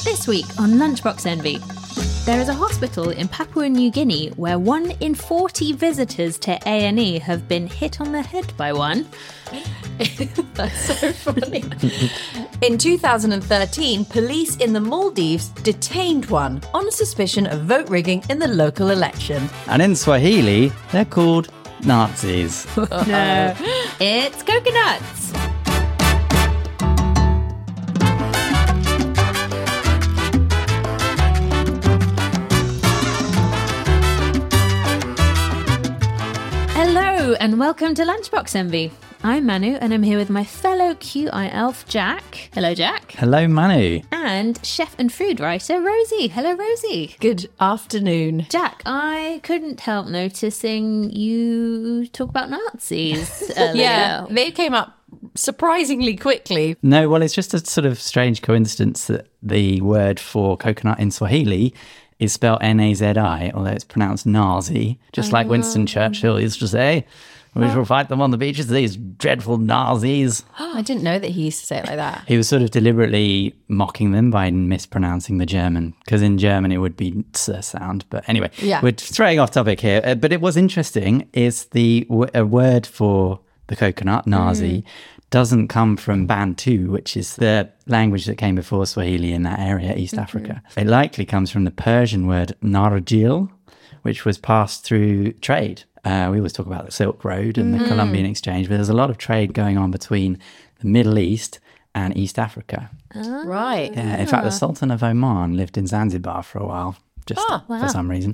This week on Lunchbox Envy, there is a hospital in Papua New Guinea where 1 in 40 visitors to A&E have been hit on the head by one. That's so funny. In 2013, police in the Maldives detained one on suspicion of vote rigging in the local election. And in Swahili, they're called Nazis. No, it's coconuts. Hello and welcome to Lunchbox Envy. I'm Manu and I'm here with my fellow QI elf Jack. Hello Jack. Hello, Manu. And chef and food writer Rosie. Hello Rosie. Good afternoon. Jack, I couldn't help noticing you talk about Nazis earlier. Yeah, they came up surprisingly quickly. No, well, it's just a sort of strange coincidence that the word for coconut in Swahili is spelled N-A-Z-I, although it's pronounced Nazi, just like Winston Churchill used to say. We shall fight them on the beaches, these dreadful Nazis. I didn't know that he used to say it like that. He was sort of deliberately mocking them by mispronouncing the German, because in German it would be sound. But anyway, we're straying off topic here. But it was interesting, is a word for the coconut, Nazi, doesn't come from Bantu, which is the language that came before Swahili in that area, East Africa. It likely comes from the Persian word narjil, which was passed through trade. We always talk about the Silk Road and the Columbian Exchange, but there's a lot of trade going on between the Middle East and East Africa. Right. Yeah, in fact, the Sultan of Oman lived in Zanzibar for a while, just for some reason.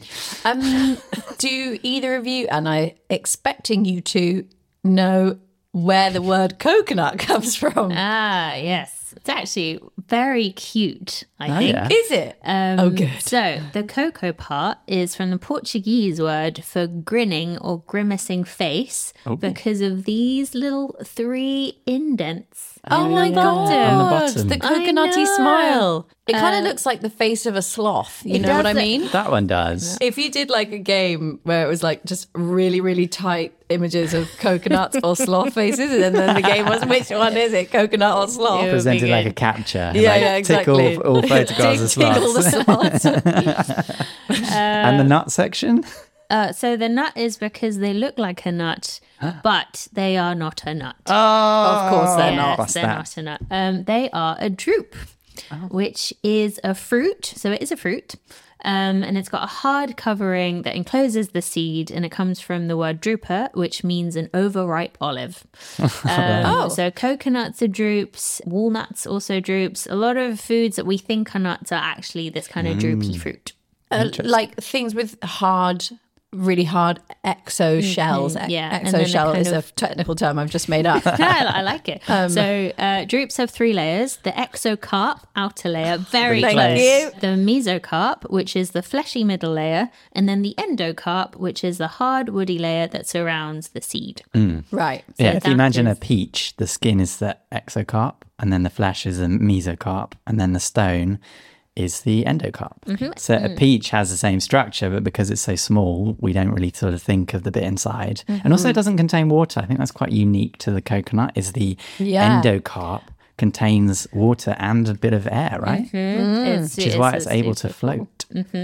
Do either of you, and I'm expecting you to know where the word coconut comes from? Ah, yes. It's actually very cute, I think. Yeah. Is it? Good. So the cocoa part is from the Portuguese word for grinning or grimacing face because of these little 3 indents. Oh my On the God. bottom. The coconutty smile. It kind of looks like the face of a sloth. You know what I mean? That one does. If you did like a game where it was like just really, really tight images of coconuts or sloth faces, and then the game was, which one is it, coconut or sloth? Presented like a capture. Yeah, exactly. Tick all photographs of Tick all sloths. the sloths. And the nut section? So the nut is because they look like a nut, but they are not a nut. Of course they're not. Yes, they're not a nut. They are a drupe, which is a fruit. So it is a fruit. And it's got a hard covering that encloses the seed, and it comes from the word drupa, which means an overripe olive. So coconuts are drupes, walnuts also drupes. A lot of foods that we think are nuts are actually this kind of droopy fruit. Like things with really hard exo shells. Yeah, and Exo then shell it is kind a of- technical term I've just made up. I like it. So drupes have 3 layers. The exocarp, outer layer, very Thank close. you. The mesocarp, which is the fleshy middle layer, and then the endocarp, which is the hard woody layer that surrounds the seed. Right. Yeah, if you that imagine a is- peach, the skin is the exocarp, and then the flesh is the mesocarp, and then the stone is the endocarp. So a peach has the same structure, but because it's so small, we don't really sort of think of the bit inside. And also it doesn't contain water. I think that's quite unique to the coconut, is the endocarp contains water and a bit of air, right? Which is why it's able to float.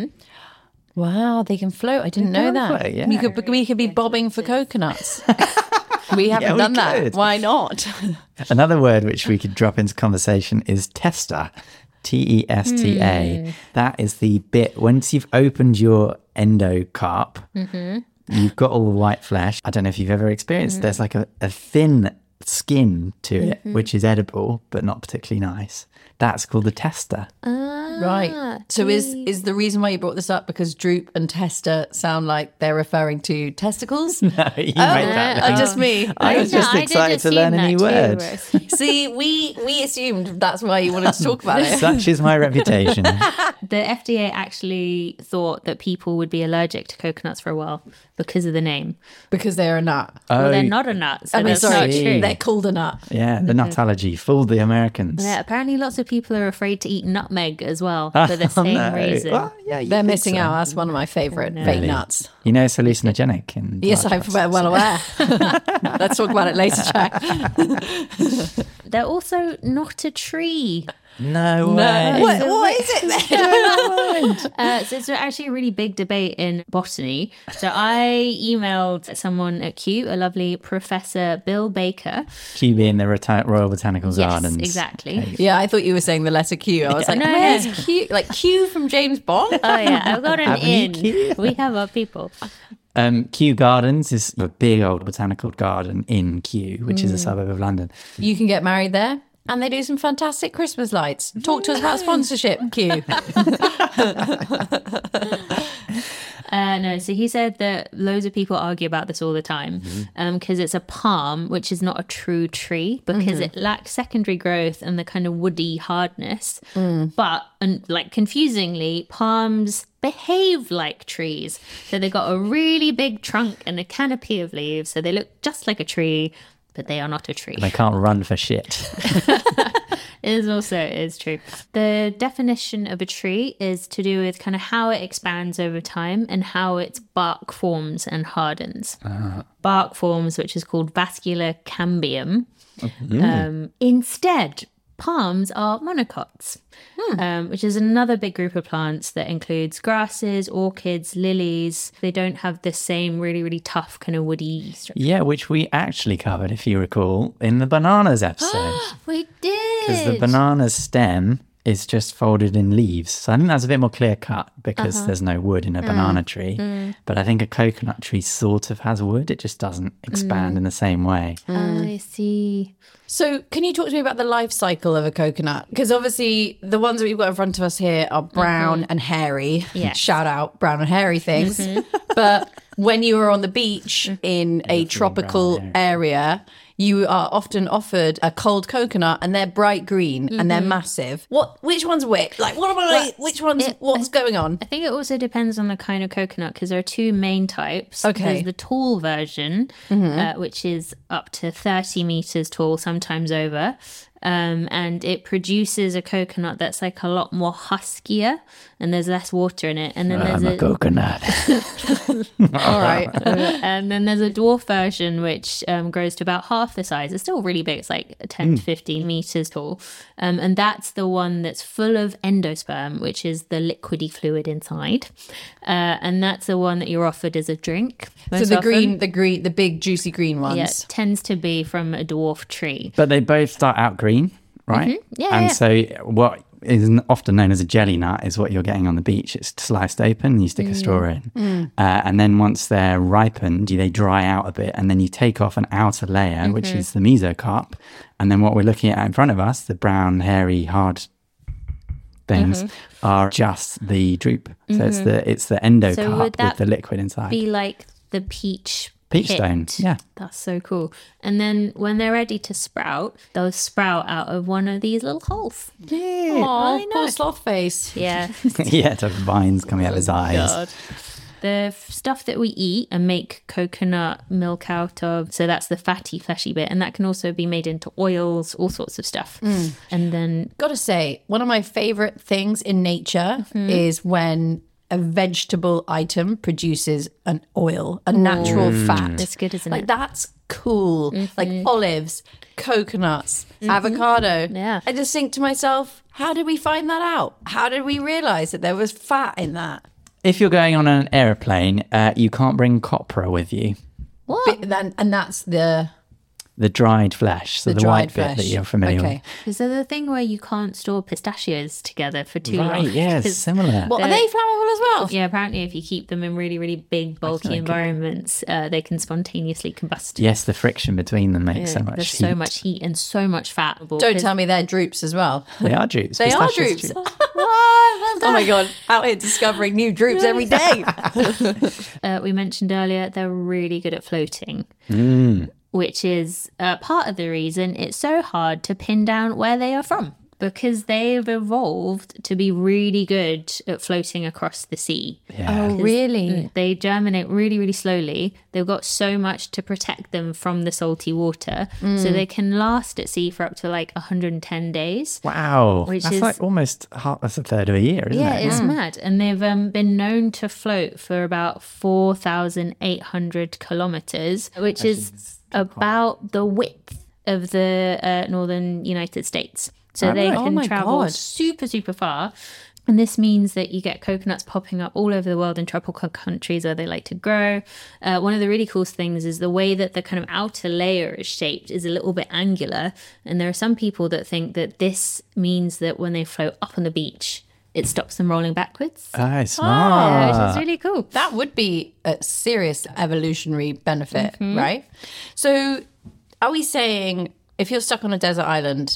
Wow, they can float. I didn't know that. float, yeah. We could be bobbing for coconuts. We haven't we done that. could. Why not? Another word which we could drop into conversation is testa. T-E-S-T-A. That is the bit, once you've opened your endocarp, you've got all the white flesh. I don't know if you've ever experienced, there's like a thin skin to it, which is edible, but not particularly nice. That's called the testa. Right. So is the reason why you brought this up because droop and tester sound like they're referring to testicles? No, you made that up. Just me. I was just excited to learn a new word. See, we assumed that's why you wanted to talk about it. Such is my reputation. The FDA actually thought that people would be allergic to coconuts for a while because of the name. Because they're a nut. Well, they're not a nut, so that's not true. They're called a nut. Yeah, the nut allergy fooled the Americans. Yeah, apparently lots of people are afraid to eat nutmeg as well for the same reason. Well, yeah, you They're think missing so. out. That's one of my favourite fake Really? nuts. You know it's hallucinogenic. And Yes, I'm well aware. Let's talk about it later, Jack. They're also not a tree. No way. What is it then? So it's actually a really big debate in botany. So I emailed someone at Kew, a lovely Professor Bill Baker. Kew being the Royal Botanical Gardens. Yes, exactly. Yeah, I thought you were saying the letter Q. I was like, where's Q? Like Q from James Bond? Oh yeah, I've got an Avenue Q. We have our people. Kew Gardens is a big old botanical garden in Kew, which is a suburb of London. You can get married there. And they do some fantastic Christmas lights. Talk to us about sponsorship, Q. No, so he said that loads of people argue about this all the time because it's a palm, which is not a true tree because it lacks secondary growth and the kind of woody hardness. But, and like confusingly, palms behave like trees. So they've got a really big trunk and a canopy of leaves. So they look just like a tree, but they are not a tree. They can't run for shit. It is true. The definition of a tree is to do with kind of how it expands over time and how its bark forms and hardens. Bark forms, which is called vascular cambium. Instead, palms are monocots, which is another big group of plants that includes grasses, orchids, lilies. They don't have the same really, really tough kind of woody structure. Yeah, which we actually covered, if you recall, in the bananas episode. We did. Because the banana stem is just folded in leaves. So I think that's a bit more clear cut because there's no wood in a banana tree. But I think a coconut tree sort of has wood. It just doesn't expand in the same way. I see. So can you talk to me about the life cycle of a coconut? Because obviously the ones that we've got in front of us here are brown and hairy. Yes. Shout out brown and hairy things. But when you are on the beach in a tropical area, you are often offered a cold coconut and they're bright green and they're massive. Which one's which? Like, which one's, what's going on? I think it also depends on the kind of coconut because there are two main types. Okay. There's the tall version, which is up to 30 meters tall, sometimes over. And it produces a coconut that's like a lot more huskier and there's less water in it. And then there's a coconut. All right. And then there's a dwarf version which grows to about half the size. It's still really big. It's like 10 to 15 meters tall. And that's the one that's full of endosperm, which is the liquidy fluid inside. And that's the one that you're offered as a drink. So the big juicy green ones. Yeah, tends to be from a dwarf tree. But they both start out green, right? Yeah. So what is often known as a jelly nut is what you're getting on the beach. It's sliced open and you stick a straw in. And then once they're ripened, they dry out a bit and then you take off an outer layer, which is the mesocarp. And then what we're looking at in front of us, the brown, hairy, hard things, are just the drupe. So it's the endocarp with the liquid inside. Be like the peach stone. Yeah. That's so cool. And then when they're ready to sprout, they'll sprout out of one of these little holes. Yeah. Oh, poor sloth face. Yeah. Yeah, the vines coming out of his eyes. God. The stuff that we eat and make coconut milk out of, so that's the fatty, fleshy bit, and that can also be made into oils, all sorts of stuff. And then... Gotta say, one of my favourite things in nature is when a vegetable item produces an oil, a natural fat. That's good, isn't it? That's cool. Like olives, coconuts, avocado. Yeah. I just think to myself, how did we find that out? How did we realise that there was fat in that? If you're going on an aeroplane, you can't bring copra with you. What? And that's the dried flesh, so the white bit that you're familiar with. Is there the thing where you can't store pistachios together for too long? Right, yeah, similar. What, are they flammable as well? Yeah, apparently if you keep them in really, really big, bulky environments, they can spontaneously combust. Yes, the friction between them makes so much There's heat. so much heat and so much fat. Don't tell me they're drupes as well. They are drupes. They are drupes. Oh my God, out here discovering new drupes every day. We mentioned earlier, they're really good at floating. Which is part of the reason it's so hard to pin down where they are from, because they've evolved to be really good at floating across the sea. Yeah. Oh, really? They germinate really, really slowly. They've got so much to protect them from the salty water, so they can last at sea for up to like 110 days. Wow. Which that's is like almost that's a third of a year, isn't it? Yeah, it's mad. And they've been known to float for about 4,800 kilometers, which is about the width of the northern United States. So they can my travel God. super, super far. And this means that you get coconuts popping up all over the world in tropical countries where they like to grow. One of the really cool things is the way that the kind of outer layer is shaped is a little bit angular. And there are some people that think that this means that when they float up on the beach, it stops them rolling backwards. Oh, smart. Which is really cool. That would be a serious evolutionary benefit, right? So are we saying if you're stuck on a desert island,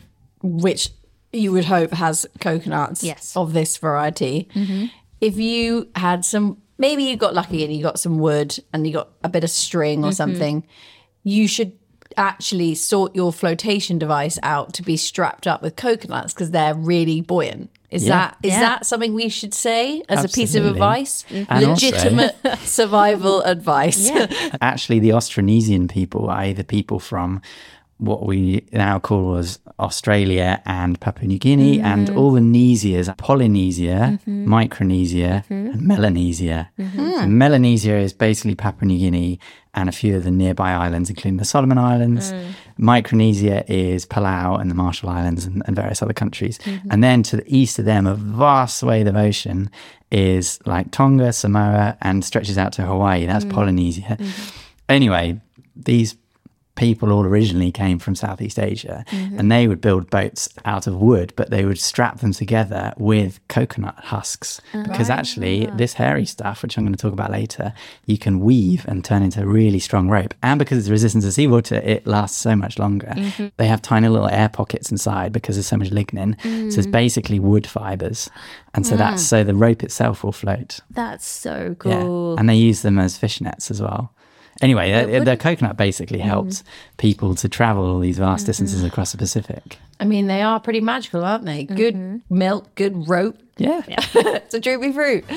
which you would hope has coconuts of this variety, if you had some, maybe you got lucky and you got some wood and you got a bit of string or something, you should actually sort your flotation device out to be strapped up with coconuts because they're really buoyant. Is that something we should say as a piece of advice? Legitimate survival advice. Actually, the Austronesian people, i.e. the people from what we now call as Australia and Papua New Guinea and all the Nesias, Polynesia, Micronesia and Melanesia. So Melanesia is basically Papua New Guinea and a few of the nearby islands, including the Solomon Islands. Micronesia is Palau and the Marshall Islands and various other countries. And then to the east of them, a vast swathe of ocean is like Tonga, Samoa, and stretches out to Hawaii. That's Polynesia. Anyway, these people all originally came from Southeast Asia and they would build boats out of wood, but they would strap them together with coconut husks because actually this hairy stuff, which I'm going to talk about later, you can weave and turn into a really strong rope. And because it's resistant to seawater, it lasts so much longer. They have tiny little air pockets inside because there's so much lignin. So it's basically wood fibers. And so so the rope itself will float. That's so cool. Yeah. And they use them as fishnets as well. Anyway, the coconut basically helps people to travel all these vast distances across the Pacific. I mean, they are pretty magical, aren't they? Good milk, good rope. Yeah. It's a droopy fruit.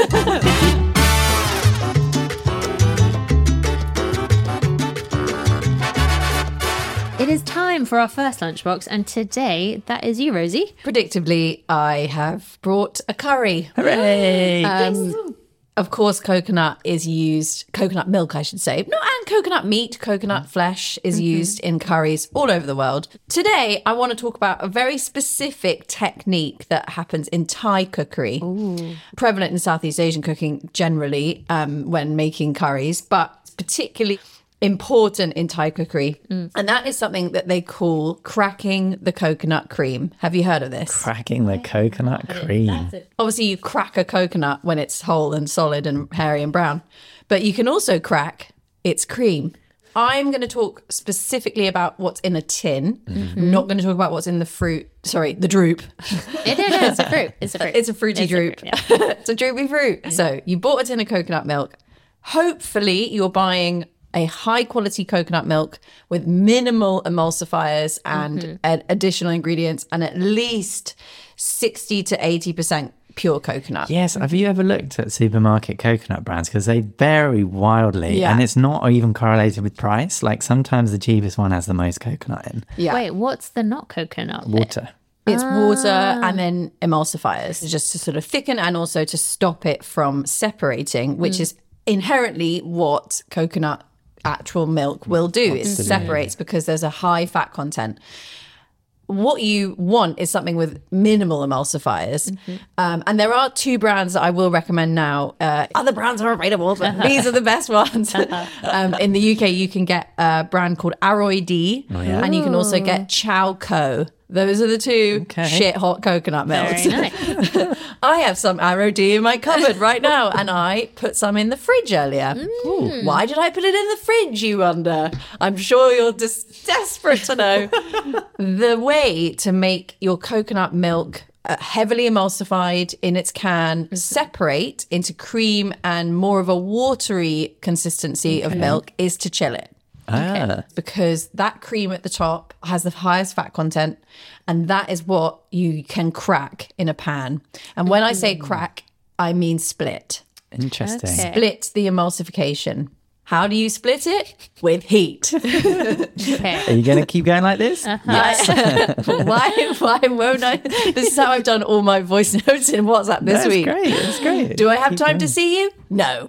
It is time for our first lunchbox, and today that is you, Rosie. Predictably, I have brought a curry. Hooray! Of course, coconut milk, I should say. No, and coconut meat, coconut flesh is used in curries all over the world. Today, I want to talk about a very specific technique that happens in Thai cookery. Prevalent in Southeast Asian cooking generally when making curries, but particularly important in Thai cookery. And that is something that they call cracking the coconut cream. Have you heard of this? Cracking the coconut cream. Obviously, you crack a coconut when it's whole and solid and hairy and brown, but you can also crack its cream. I'm going to talk specifically about what's in a tin. I'm not going to talk about what's in the fruit. Sorry, the droop. It's a fruit. It's a fruity droop. It's a droopy fruit. So you bought a tin of coconut milk. Hopefully, you're buying a high quality coconut milk with minimal emulsifiers and additional ingredients and at least 60 to 80% pure coconut. Yes. Have you ever looked at supermarket coconut brands? Because they vary wildly and it's not even correlated with price. Like sometimes the cheapest one has the most coconut in. Yeah. Wait, what's the not coconut? Water. It's water and then emulsifiers just to sort of thicken and also to stop it from separating, which is inherently what coconut actual milk will do. It separates because there's a high fat content. What you want is something with minimal emulsifiers. And there are two brands that I will recommend now. Other brands are available, but these are the best ones. In the UK, you can get a brand called Aroy D, and you can also get Chow Co. Those are the two shit hot coconut milks. Very nice. I have some Aroy D in my cupboard right now, and I put some in the fridge earlier. Why did I put it in the fridge, you wonder? I'm sure you're just desperate to know. The way to make your coconut milk heavily emulsified in its can, separate into cream and more of a watery consistency of milk is to chill it. Because that cream at the top has the highest fat content, and that is what you can crack in a pan. And when I say crack, I mean split. Interesting. Split the emulsification. How do you split it? With heat. Are you going to keep going like this? Yes. Why won't I? This is how I've done all my voice notes in WhatsApp this week. That's great. Do I have time to see you? No.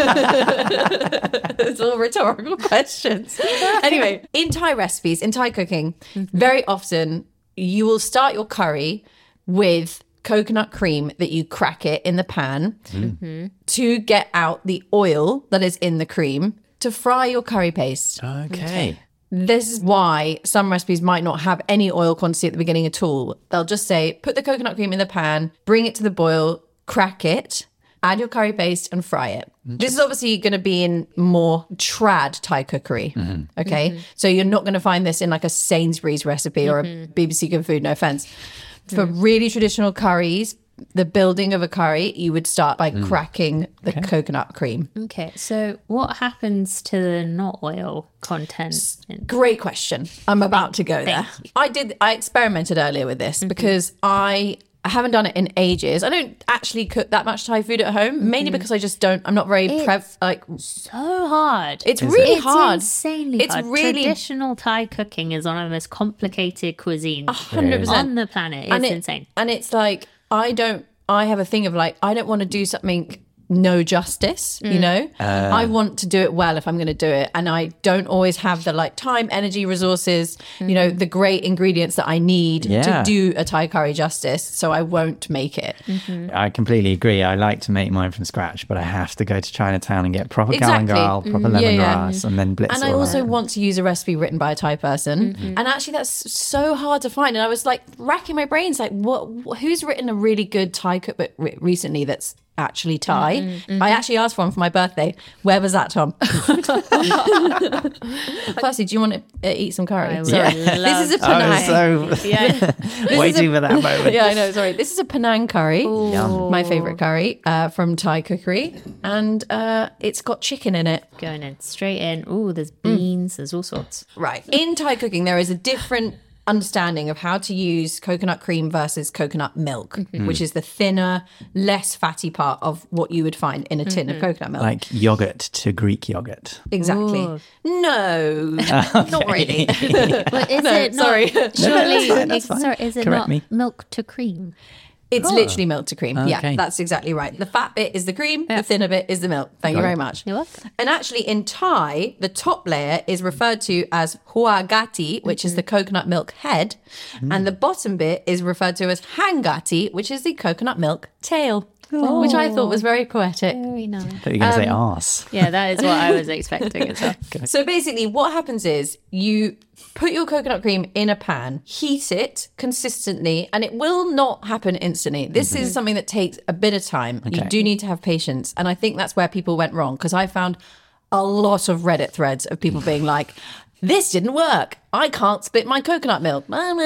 It's all rhetorical questions. Anyway, in Thai recipes, in Thai cooking, very often you will start your curry with coconut cream that you crack it in the pan to get out the oil that is in the cream to fry your curry paste. Okay. This is why some recipes might not have any oil quantity at the beginning at all. They'll just say, put the coconut cream in the pan, bring it to the boil, crack it, add your curry paste and fry it. This is obviously going to be in more trad Thai cookery. Okay. So you're not going to find this in like a Sainsbury's recipe or a BBC Good Food, no offense. For really traditional curries, the building of a curry, you would start by cracking the coconut cream. Okay, so what happens to the not oil content? Great question. I'm about to go there. I experimented earlier with this because I haven't done it in ages. I don't actually cook that much Thai food at home, mainly because I just don't. I'm not very so hard. It's really hard. It's insanely hard. Traditional Thai cooking is one of the most complicated cuisines 100% on the planet. It's insane. And it's like I have a thing of like I don't want to do something no justice, you know. I want to do it well if I'm going to do it, and I don't always have the like time, energy, resources, you know, the great ingredients that I need to do a Thai curry justice, so I won't make it. I completely agree. I like to make mine from scratch, but I have to go to Chinatown and get proper galangal, proper lemongrass, and then blitz. And I also want to use a recipe written by a Thai person, and actually that's so hard to find. And I was like racking my brains, like who's written a really good Thai cookbook recently that's actually Thai. I actually asked for one for my birthday. Where was that, Tom? Firstly, do you want to eat some curry? Sorry. This is a Penang. Waiting for that moment. Yeah, I know. Sorry. This is a Penang curry. My favorite curry from Thai cookery. And it's got chicken in it. Going in straight in. Oh, there's beans. There's all sorts. Right. In Thai cooking, there is a different understanding of how to use coconut cream versus coconut milk, which is the thinner, less fatty part of what you would find in a tin of coconut milk. Like yogurt to Greek yogurt. Exactly. Ooh. No, not really. But is it not? Sorry. Surely, that's fine. sorry, is it Correct not me. milk to cream? It's literally milk to cream. Okay. Yeah, that's exactly right. The fat bit is the cream, the thinner bit is the milk. Thank you very much. You're welcome. And actually in Thai, the top layer is referred to as hua gati, which is the coconut milk head. And the bottom bit is referred to as hangati, which is the coconut milk tail. Which I thought was very poetic. Very nice. I thought you were going to say arse. Yeah, that is what I was expecting as well. So basically what happens is you put your coconut cream in a pan, heat it consistently, and it will not happen instantly. This is something that takes a bit of time. You do need to have patience. And I think that's where people went wrong, because I found a lot of Reddit threads of people being like, this didn't work. I can't split my coconut milk.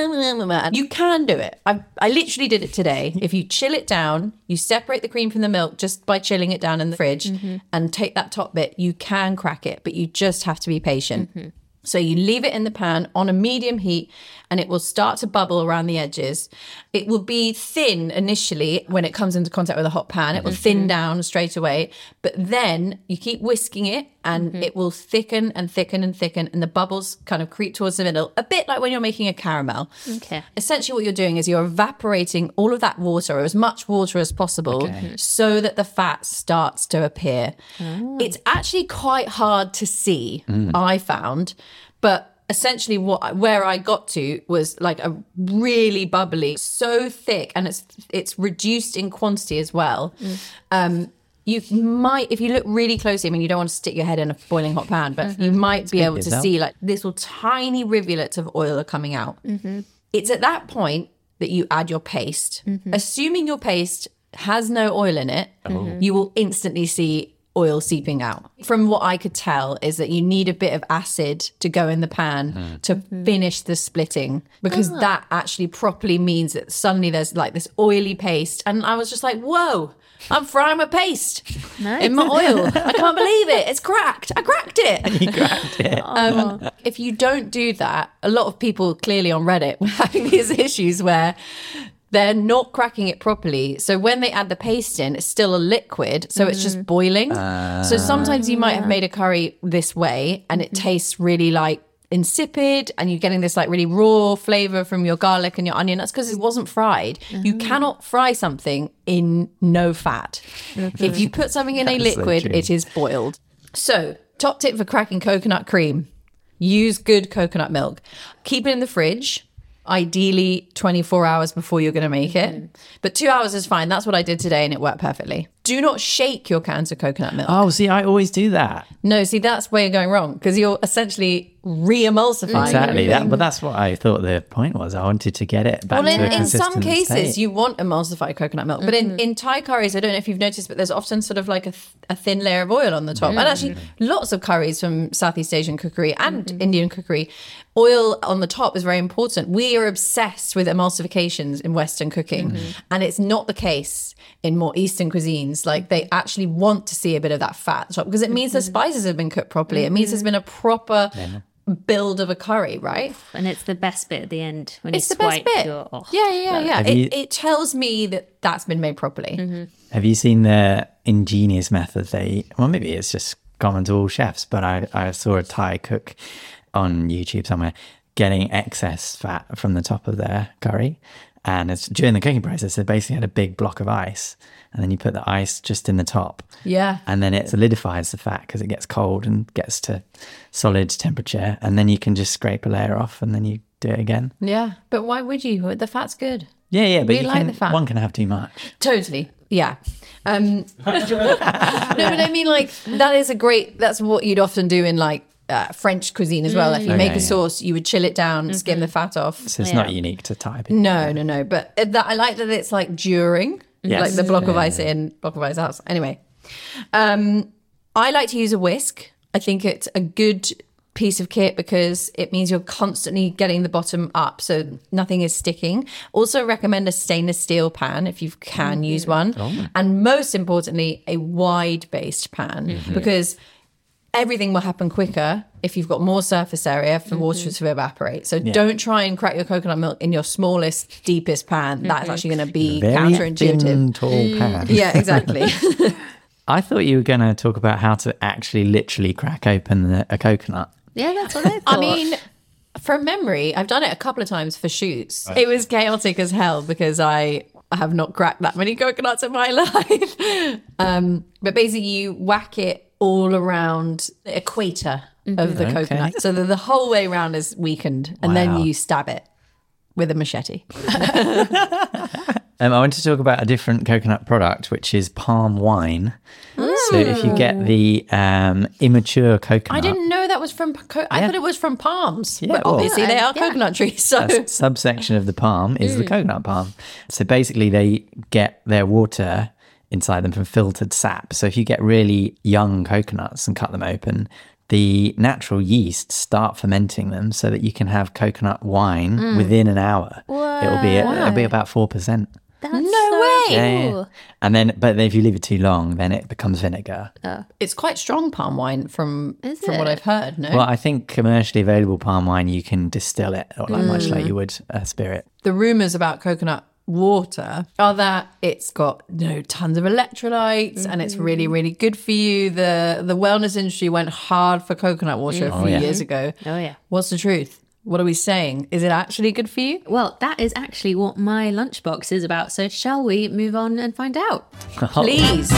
You can do it. I literally did it today. If you chill it down, you separate the cream from the milk just by chilling it down in the fridge and take that top bit, you can crack it, but you just have to be patient. So you leave it in the pan on a medium heat and it will start to bubble around the edges. It will be thin initially when it comes into contact with a hot pan. It will thin down straight away. But then you keep whisking it and it will thicken and thicken and thicken, and the bubbles kind of creep towards the middle, a bit like when you're making a caramel. Okay. Essentially what you're doing is you're evaporating all of that water, or as much water as possible, so that the fat starts to appear. It's actually quite hard to see, I found, but essentially where I got to was like a really bubbly, so thick, and it's reduced in quantity as well. You might, if you look really closely, I mean, you don't want to stick your head in a boiling hot pan, but you might be able to see like little tiny rivulets of oil are coming out. It's at that point that you add your paste. Assuming your paste has no oil in it, you will instantly see oil seeping out. From what I could tell is that you need a bit of acid to go in the pan to finish the splitting, because that actually properly means that suddenly there's like this oily paste. And I was just like, whoa, I'm frying my paste in my oil. I can't believe it. It's cracked. I cracked it. You cracked it. If you don't do that, a lot of people clearly on Reddit were having these issues where they're not cracking it properly. So when they add the paste in, it's still a liquid. So it's just boiling. So sometimes you might have made a curry this way and it tastes really like insipid, and you're getting this like really raw flavor from your garlic and your onion. That's because it wasn't fried. You cannot fry something in no fat. If you put something in a liquid, it is boiled. So top tip for cracking coconut cream: use good coconut milk. Keep it in the fridge Ideally 24 hours before you're going to make it. But 2 hours is fine. That's what I did today and it worked perfectly. Do not shake your cans of coconut milk. Oh, see, I always do that. No, see, that's where you're going wrong because you're essentially re-emulsifying. Exactly. But that's what I thought the point was. I wanted to get it back to a consistent in some cases, state. you want emulsified coconut milk. But in Thai curries, I don't know if you've noticed, but there's often sort of like a thin layer of oil on the top. And actually, lots of curries from Southeast Asian cookery and Indian cookery, oil on the top is very important. We are obsessed with emulsifications in Western cooking. And it's not the case in more Eastern cuisines. Like they actually want to see a bit of that fat at the top because it means the spices have been cooked properly. It means there's been a proper build of a curry, right? And it's the best bit at the end when it's you the best swipe bit. your... Yeah. It tells me that that's been made properly. Have you seen the ingenious method maybe it's just common to all chefs, but I saw a Thai cook on YouTube somewhere getting excess fat from the top of their curry. And it's during the cooking process, they basically had a big block of ice. And then you put the ice just in the top. Yeah. And then it solidifies the fat because it gets cold and gets to solid temperature. And then you can just scrape a layer off and then you do it again. Yeah. But why would you? The fat's good. Yeah. But the fat. One can have too much. Totally. Yeah. No, but I mean, like, that's what you'd often do in like French cuisine as well. If you make a sauce, you would chill it down, skim the fat off. So it's not unique to Thai. No. But I like that it's like during, like the block of ice in, block of ice out. Anyway, I like to use a whisk. I think it's a good piece of kit because it means you're constantly getting the bottom up so nothing is sticking. Also recommend a stainless steel pan if you can use one. And most importantly, a wide based pan because everything will happen quicker if you've got more surface area for water to evaporate. So don't try and crack your coconut milk in your smallest, deepest pan. That's actually going to be counterintuitive. Thin, tall pan. Yeah, exactly. I thought you were going to talk about how to actually literally crack open a coconut. Yeah, that's what I thought. I mean, from memory, I've done it a couple of times for shoots. Right. It was chaotic as hell because I have not cracked that many coconuts in my life. But basically, you whack it all around the equator of the coconut. So that the whole way around is weakened. And then you stab it with a machete. I want to talk about a different coconut product, which is palm wine. So if you get the immature coconut... I didn't know that was from... I thought it was from palms. Yeah, but obviously they are coconut trees. So a subsection of the palm is the coconut palm. So basically they get their water inside them from filtered sap. So if you get really young coconuts and cut them open, the natural yeast start fermenting them so that you can have coconut wine within an hour. Whoa. It'll be about 4%. That's no way. Yeah. And then, but if you leave it too long, then it becomes vinegar. It's quite strong palm wine from what I've heard. No, well, I think commercially available palm wine you can distill it, much like you would a spirit. The rumors about coconut water are that it's got tons of electrolytes and it's really, really good for you. The wellness industry went hard for coconut water a few years ago. Oh yeah. What's the truth? What are we saying? Is it actually good for you? Well, that is actually what my lunchbox is about. So shall we move on and find out? Please.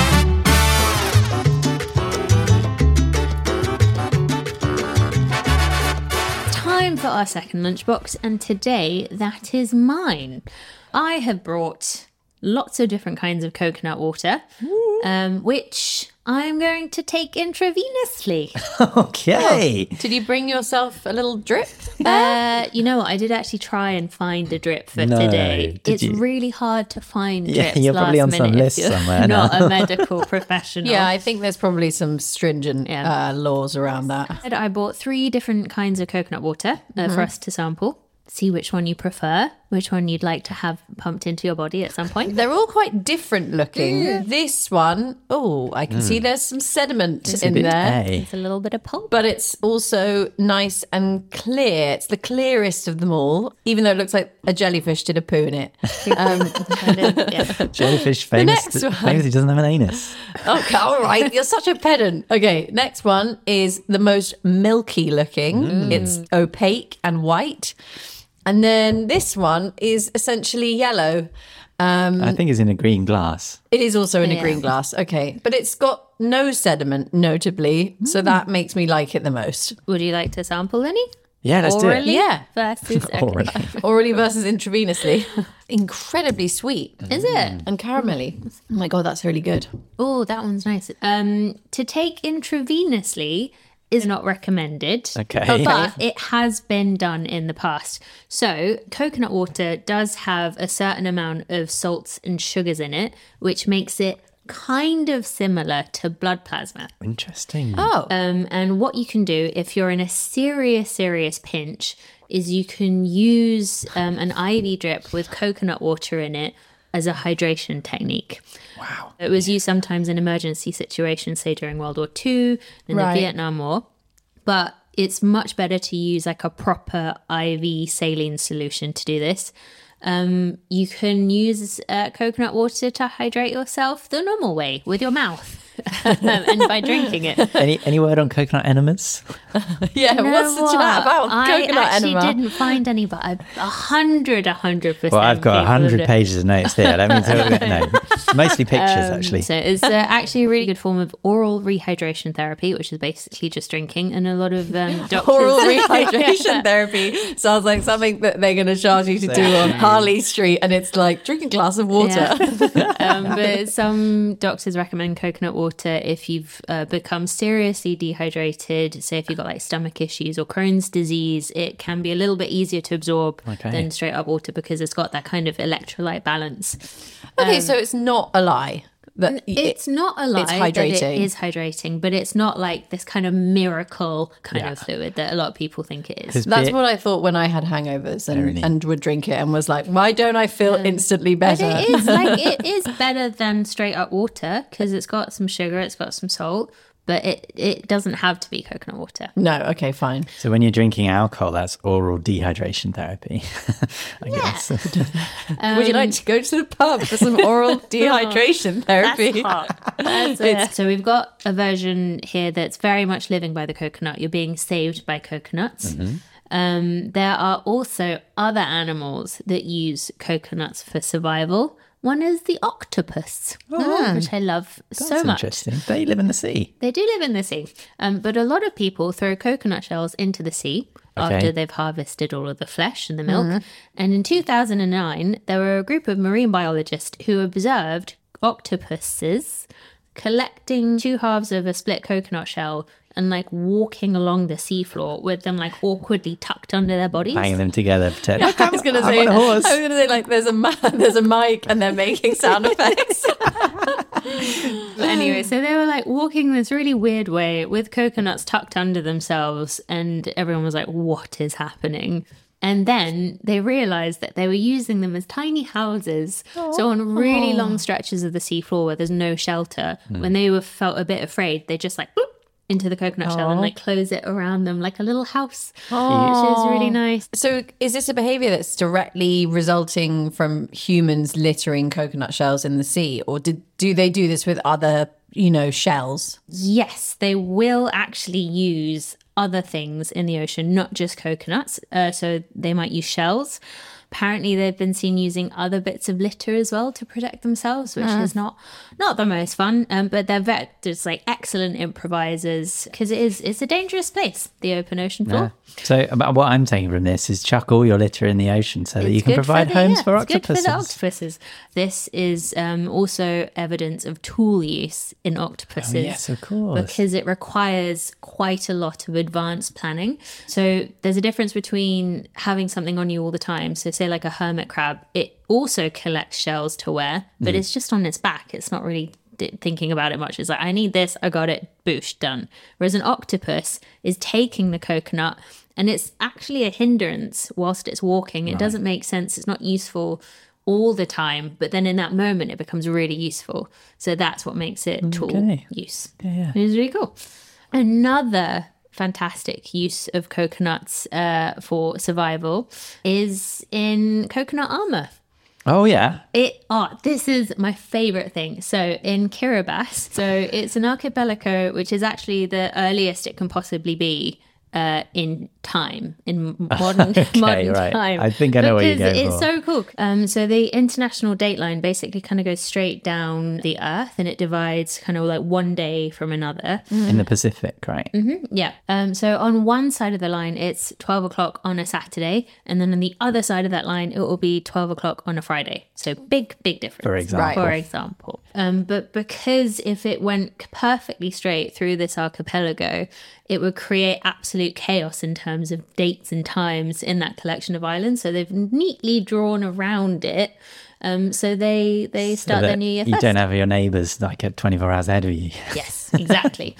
Time for our second lunchbox, and today that is mine. I have brought lots of different kinds of coconut water, which I'm going to take intravenously. Okay. Did you bring yourself a little drip? You know what? I did actually try and find a drip for today. It's really hard to find drips. You're probably on some list somewhere. Not a medical professional. Yeah, I think there's probably some stringent laws around that. I bought 3 different kinds of coconut water for us to sample. See which one you prefer, which one you'd like to have pumped into your body at some point. They're all quite different looking. This one, I can see there's some sediment in there. It's a little bit of pulp. But it's also nice and clear. It's the clearest of them all, even though it looks like a jellyfish did a poo in it. Jellyfish famously doesn't have an anus. Okay, all right. You're such a pedant. Okay, next one is the most milky looking. It's opaque and white. And then this one is essentially yellow. I think it's in a green glass. It is also in a green glass. Okay. But it's got no sediment, notably. So that makes me like it the most. Would you like to sample any? Yeah, let's do it. Orally Yeah. versus Orally. Orally versus intravenously. Incredibly sweet. Is it? And caramelly. Oh my God, that's really good. Oh, that one's nice. To take intravenously is not recommended. Okay. But it has been done in the past. So coconut water does have a certain amount of salts and sugars in it, which makes it kind of similar to blood plasma. Interesting. Oh. And what you can do if you're in a serious pinch is you can use an IV drip with coconut water in it as a hydration technique. Wow. It was used sometimes in emergency situations, say during World War II and Right. the Vietnam War. But it's much better to use like a proper IV saline solution to do this. You can use coconut water to hydrate yourself the normal way with your mouth and by drinking it. Any word on coconut enemas? Yeah, what's the chat about coconut I actually enema? didn't find any, but 100%. Well, I've got people 100 would- pages of notes here. Let me tell you. No, mostly pictures, actually. So it's actually a really good form of oral rehydration therapy, which is basically just drinking. And a lot of doctors... Oral rehydration therapy sounds like something that they're going to charge you to do on Harley Street, and it's like drink a glass of water. Yeah. But some doctors recommend coconut water if you've become seriously dehydrated. Say if you've got like stomach issues or Crohn's disease, it can be a little bit easier to absorb than straight up water because it's got that kind of electrolyte balance. Okay, so it's not a lie. That It's not a lie it's that hydrating. it is hydrating, but it's not like this kind of miracle kind of fluid that a lot of people think it is. That's what I thought when I had hangovers and would drink it and was like, why don't I feel instantly But better? it is better than straight up water because it's got some sugar, it's got some salt, but it doesn't have to be coconut water. No, okay, fine. So when you're drinking alcohol, that's oral dehydration therapy, I guess. Would you like to go to the pub for some oral dehydration therapy? So we've got a version here that's very much living by the coconut. You're being saved by coconuts. There are also other animals that use coconuts for survival. One is the octopus, which I love so That's much. interesting. They live in the sea. They do live in the sea, but a lot of people throw coconut shells into the sea after they've harvested all of the flesh and the milk. And in 2009, there were a group of marine biologists who observed octopuses collecting two halves of a split coconut shell and like walking along the seafloor with them like awkwardly tucked under their bodies. Banging them together. Pretend. I was going to say, on a horse. like there's a mic and they're making sound effects. But anyway, so they were like walking this really weird way with coconuts tucked under themselves, and everyone was like, what is happening? And then they realized that they were using them as tiny houses. So on really long stretches of the seafloor where there's no shelter, when they felt a bit afraid, they just like boop, into the coconut shell and like close it around them like a little house, which is really nice. So is this a behavior that's directly resulting from humans littering coconut shells in the sea, or do they do this with other, shells? Yes, they will actually use other things in the ocean, not just coconuts. So they might use shells. Apparently, they've been seen using other bits of litter as well to protect themselves, which is not the most fun. But they're just like excellent improvisers because it's a dangerous place, the open ocean floor. So what I'm taking from this is chuck all your litter in the ocean so that you can provide homes for It's good octopuses. for the octopuses. This is also evidence of tool use in octopuses. Oh, yes, of course. Because it requires quite a lot of advanced planning. So there's a difference between having something on you all the time. So say like a hermit crab, it also collects shells to wear, but it's just on its back. It's not really thinking about it much. It's like, I need this, I got it, boosh, done. Whereas an octopus is taking the coconut and it's actually a hindrance whilst it's walking. It doesn't make sense. It's not useful all the time, but then in that moment it becomes really useful. So that's what makes it tool use. Yeah. It's really cool. Another fantastic use of coconuts for survival is in coconut armor. Oh, yeah. This is my favorite thing. So in Kiribati, so it's an archipelago, which is actually the earliest it can possibly be in time, in modern right. time. I think I know what you're going it's for. so cool. So the international dateline basically kind of goes straight down the Earth, and it divides kind of like one day from another. In the Pacific, right? Yeah. So on one side of the line, it's 12 o'clock on a Saturday, and then on the other side of that line, it will be 12 o'clock on a Friday. So big difference. For example. For example. But because if it went perfectly straight through this archipelago, it would create absolute chaos in terms of dates and times in that collection of islands. So they've neatly drawn around it. So they start their New Year You first. don't have your neighbours like at 24 hours ahead of you. Yes, exactly.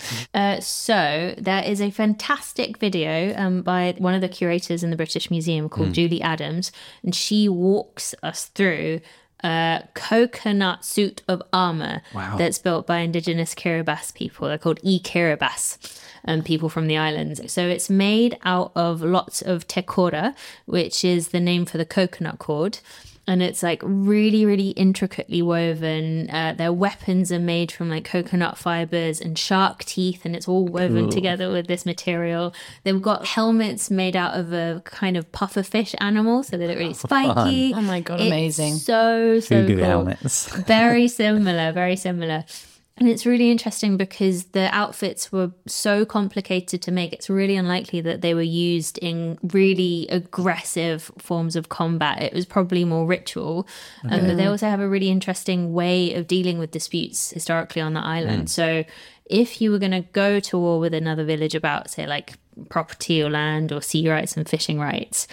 So there is a fantastic video by one of the curators in the British Museum called Julie Adams, and she walks us through a coconut suit of armour that's built by indigenous Kiribati people. They're called Kiribati. People from the islands. So it's made out of lots of tekora, which is the name for the coconut cord. And it's like really, really intricately woven. Their weapons are made from like coconut fibers and shark teeth, and it's all woven together with this material. They've got helmets made out of a kind of pufferfish animal, so they look really spiky. Oh my God, It's amazing. So Fugu cool. helmets. Very similar, very similar. And it's really interesting because the outfits were so complicated to make. It's really unlikely that they were used in really aggressive forms of combat. It was probably more ritual. But they also have a really interesting way of dealing with disputes historically on the island. So if you were going to go to war with another village about, say, like property or land or sea rights and fishing rights,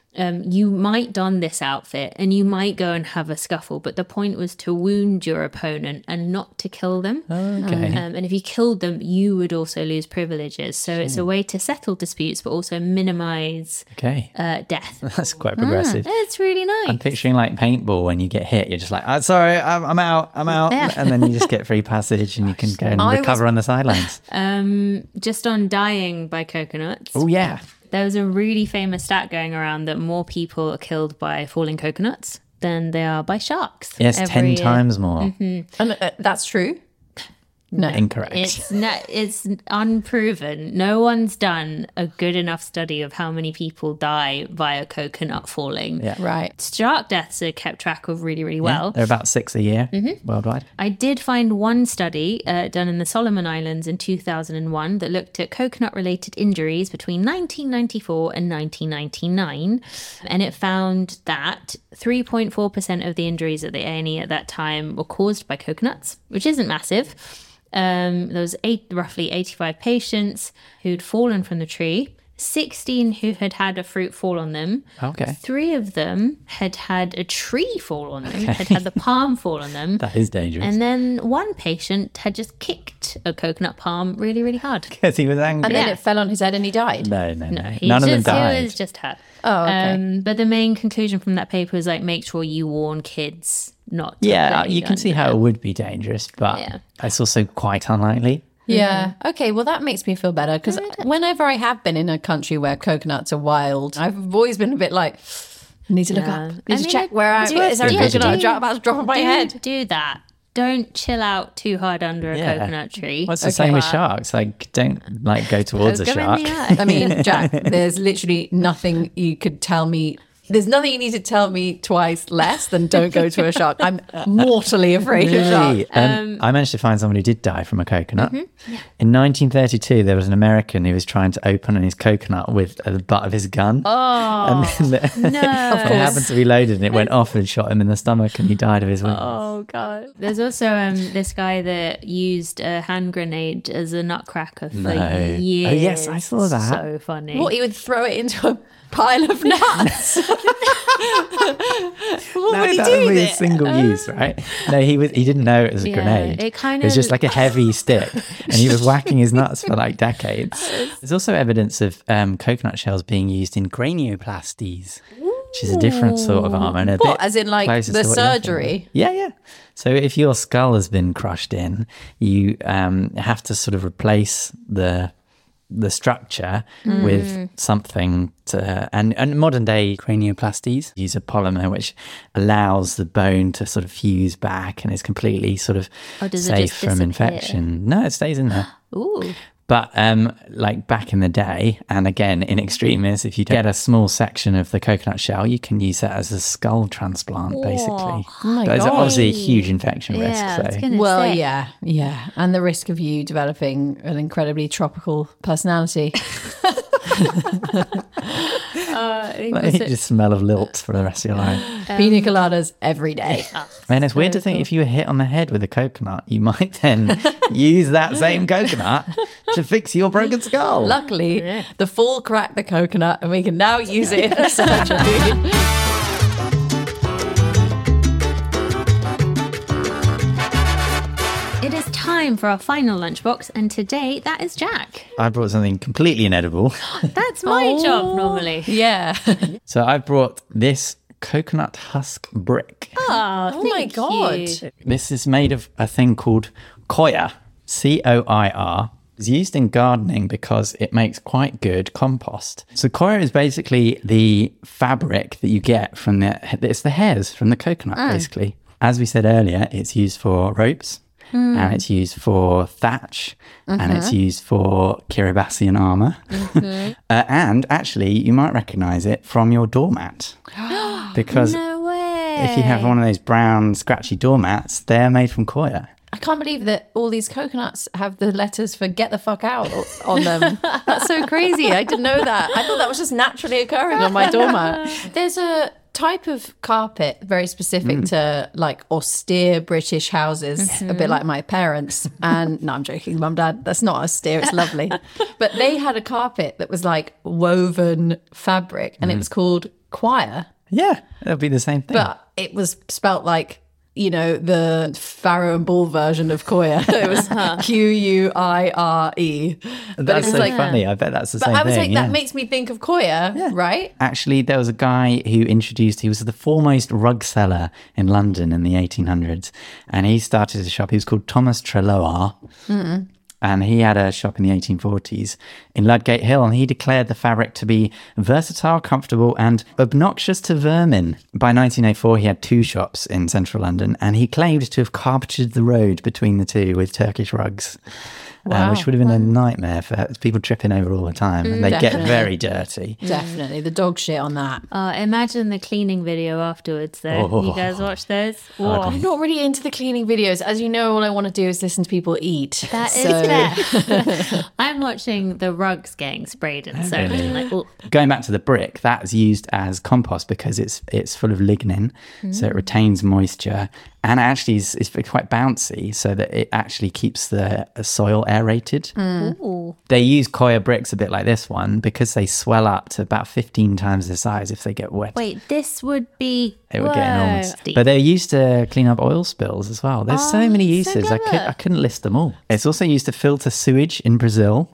you might don this outfit and you might go and have a scuffle, but the point was to wound your opponent and not to kill them. Okay. And if you killed them, you would also lose privileges. So it's a way to settle disputes, but also minimize death. That's quite progressive. It's really nice. I'm picturing like paintball when you get hit, you're just like, oh, sorry, I'm out. Yeah. And then you just get free passage and you can go and recover on the sidelines. Just on dying by coconuts. Oh, yeah. There was a really famous stat going around that more people are killed by falling coconuts than they are by sharks. Yes, 10 times more. And that's true? No. Incorrect. It's unproven. No one's done a good enough study of how many people die via coconut falling. Yeah. Right. Shark deaths are kept track of really, really well. They're about 6 a year worldwide. I did find one study done in the Solomon Islands in 2001 that looked at coconut-related injuries between 1994 and 1999, and it found that 3.4% of the injuries at the A&E at that time were caused by coconuts, which isn't massive. There was roughly 85 patients who'd fallen from the tree, 16 who had had a fruit fall on them. Okay. 3 of them had had a tree fall on them, had had the palm fall on them. That is dangerous. And then one patient had just kicked a coconut palm really, really hard. Because he was angry. And then it fell on his head and he died? No. He None of them He died. was just hurt. Oh, okay. But the main conclusion from that paper was like, make sure you warn kids not to Yeah, play you can see how it would be dangerous, but it's also quite unlikely. Yeah. Okay. Well, that makes me feel better because whenever I have been in a country where coconuts are wild, I've always been a bit like, I need to look up. I need to check where is there a coconut about to drop on my head? Do that. Don't chill out too hard under a coconut tree. Well, it's the same with sharks. Like, don't like go towards a shark. I mean, Jack, there's literally nothing you could tell me. There's nothing you need to tell me twice less than don't go to a shark. I'm mortally afraid of sharks. I managed to find someone who did die from a coconut. In 1932, there was an American who was trying to open his coconut with the butt of his gun. Oh, and then no. It happened to be loaded and it went off and shot him in the stomach and he died of his wounds. Oh, God. There's also this guy that used a hand grenade as a nutcracker for years. Oh, yes, I saw that. So funny. What, he would throw it into a pile of nuts? What would he do with a it? single use, right? No, he didn't know it was a grenade. It was just like a heavy stick, and he was whacking his nuts for like decades. There's also evidence of coconut shells being used in cranioplasties, which is a different sort of armor. And What, as in like the surgery? Yeah. So if your skull has been crushed in, you have to sort of replace the structure with something to, and modern day cranioplasties use a polymer which allows the bone to sort of fuse back and is completely sort of safe from infection. No, it stays in there. Ooh. But like back in the day, and again in extremis, if you get a small section of the coconut shell, you can use that as a skull transplant, basically. Oh my But it's God. obviously a huge infection risk. Yeah, I was So. gonna Well, say. yeah. And the risk of you developing an incredibly tropical personality. You just smell of lilt for the rest of your life. Pina coladas every day. And it's weird to think if you were hit on the head with a coconut, you might then use that same coconut to fix your broken skull. Luckily, the fool cracked the coconut and we can now use it in surgery. It is time for our final lunchbox, and today that is Jack. I brought something completely inedible. That's my job normally. Yeah. So I brought this coconut husk brick. Oh my thank God. you. This is made of a thing called coir, Coir. It's used in gardening because it makes quite good compost. So coir is basically the fabric that you get from it's the hairs from the coconut, basically. As we said earlier, it's used for ropes. And it's used for thatch, and it's used for Kiribati armour. And actually, you might recognise it from your doormat. Because No way. if you have one of those brown, scratchy doormats, they're made from coir. I can't believe that all these coconuts have the letters for get the fuck out on them. That's so crazy. I didn't know that. I thought that was just naturally occurring on my doormat. There's a type of carpet very specific to like austere British houses, a bit like my parents. And no, I'm joking, mum, dad, that's not austere, it's lovely. But they had a carpet that was like woven fabric and it was called coir. Yeah, it'll be the same thing. But it was spelt like, you know, the Farrow and Ball version of coir. It was Quire. But That's it was so like, funny. I bet that's the but same I was thing. like, yeah. that makes me think of coir, right? Actually, there was a guy who he was the foremost rug seller in London in the 1800s. And he started a shop. He was called Thomas Treloar. And he had a shop in the 1840s in Ludgate Hill. And he declared the fabric to be versatile, comfortable, and obnoxious to vermin. By 1904, he had 2 shops in central London. And he claimed to have carpeted the road between the two with Turkish rugs. Which would have been a nightmare for people tripping over all the time. And they get Definitely. very dirty. Definitely. The dog shit on that. Imagine the cleaning video afterwards, though. Oh. You guys watch those? I'm not really into the cleaning videos. As you know, all I want to do is listen to people eat. That is fair. I'm watching the rugs getting sprayed and soaked. really? And like, oh, Going back to the brick, that's used as compost because it's full of lignin, so it retains moisture, and actually is quite bouncy, so that it actually keeps the soil aerated. ooh. They use coir bricks a bit like this one because they swell up to about 15 times the size if they get wet. Wait, this would be. It would get enormous. Whoa. But they're used to clean up oil spills as well. There's so many uses. I couldn't list them all. It's also used to filter sewage in Brazil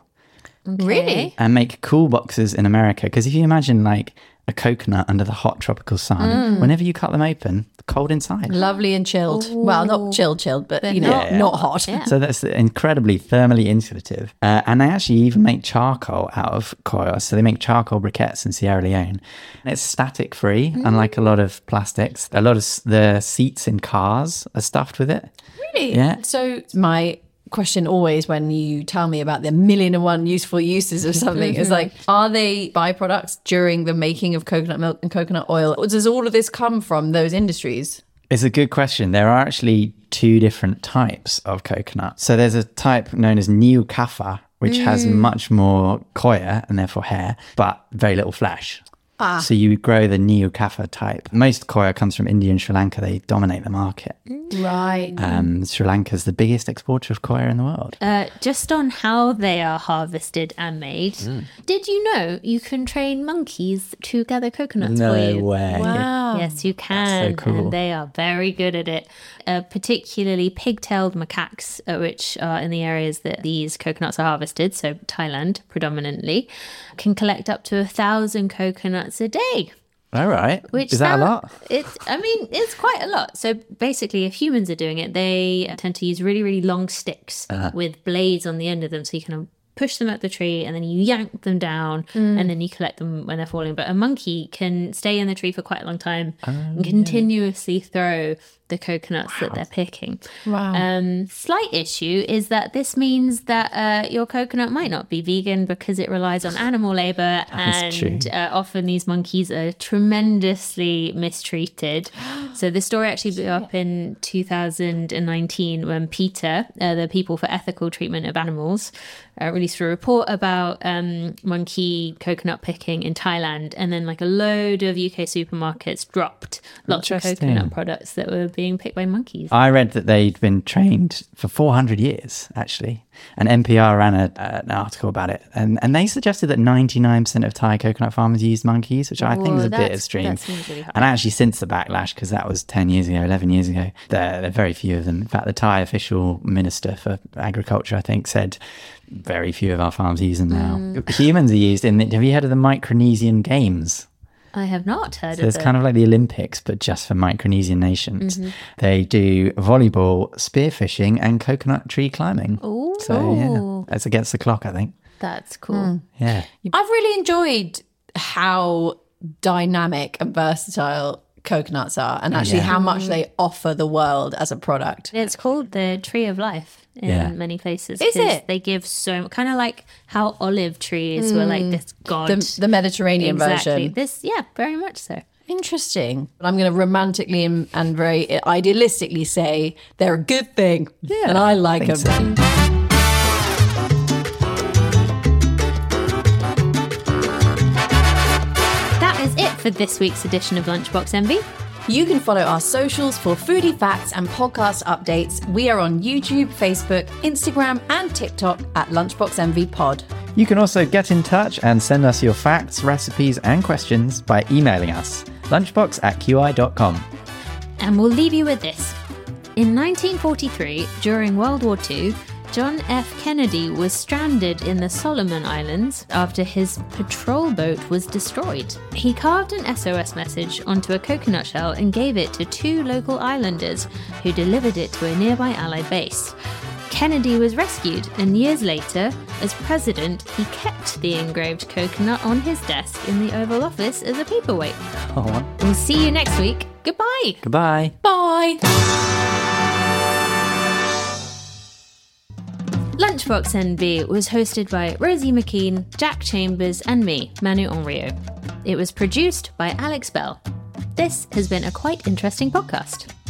Really? and make cool boxes in America. Because if you imagine like a coconut under the hot tropical sun, whenever you cut them open, cold inside. Lovely and chilled. Well, not chilled, but you know, Yeah. not hot. So that's incredibly thermally insulative. And they actually even make charcoal out of coir. So they make charcoal briquettes in Sierra Leone. And it's static free, unlike a lot of plastics. A lot of the seats in cars are stuffed with it. Really? Yeah. So my question always when you tell me about the 1,000,001 useful uses of something is like, are they byproducts during the making of coconut milk and coconut oil? Or does all of this come from those industries? It's a good question. There are actually 2 different types of coconut. So there's a type known as New Kafa, which has much more coir and therefore hair, but very little flesh. So you grow the New Kafa type. Most coir comes from India and Sri Lanka. They dominate the market. Right. Sri Lanka is the biggest exporter of coir in the world. Just on how they are harvested and made, did you know you can train monkeys to gather coconuts for you? way. Wow. Yes, you can. so cool. And they are very good at it. Particularly pig-tailed macaques, which are in the areas that these coconuts are harvested, so Thailand predominantly, can collect up to 1,000 coconuts a day. All right. Which is that a lot? It's quite a lot. So basically, if humans are doing it, they tend to use really, really long sticks with blades on the end of them, so you can push them at the tree and then you yank them down and then you collect them when they're falling. But a monkey can stay in the tree for quite a long time and continuously throw the coconuts that they're picking. Wow. Slight issue is that this means that your coconut might not be vegan because it relies on animal labor, and often these monkeys are tremendously mistreated. So the story actually blew up in 2019 when PETA, the People for Ethical Treatment of Animals, released a report about monkey coconut picking in Thailand, and then like a load of UK supermarkets dropped lots of coconut products that were being picked by monkeys. I read that they'd been trained for 400 years, actually. And NPR ran an article about it. And they suggested that 99% of Thai coconut farmers use monkeys, which I think is a bit extreme. That seems really hard. And actually, since the backlash, because that was 10 years ago, 11 years ago, there are very few of them. In fact, the Thai official minister for agriculture, I think, said very few of our farms use them now. Humans are used in, have you heard of the Micronesian Games? I have not heard of it. It's kind of like the Olympics, but just for Micronesian nations. They do volleyball, spearfishing, and coconut tree climbing. Ooh. So, that's against the clock, I think. That's cool. Yeah. I've really enjoyed how dynamic and versatile coconuts are, and actually how much they offer the world as a product. It's called the tree of life in many places. Is it? They give so kind of like how olive trees were like this god. The Mediterranean version. This, very much so. Interesting. I'm going to romantically and very idealistically say they're a good thing, and I like them. So. That is it for this week's edition of Lunchbox Envy. You can follow our socials for foodie facts and podcast updates. We are on YouTube, Facebook, Instagram, and TikTok at Lunchbox Envy Pod. You can also get in touch and send us your facts, recipes, and questions by emailing us, lunchbox@qi.com. And we'll leave you with this. In 1943, during World War II, John F. Kennedy was stranded in the Solomon Islands after his patrol boat was destroyed. He carved an SOS message onto a coconut shell and gave it to 2 local islanders, who delivered it to a nearby Allied base. Kennedy was rescued, and years later, as president, he kept the engraved coconut on his desk in the Oval Office as a paperweight. Oh. We'll see you next week. Goodbye. Goodbye. Bye. Lunchbox NB was hosted by Rosie McKean, Jack Chambers, and me, Manu Henriot. It was produced by Alex Bell. This has been a quite interesting podcast.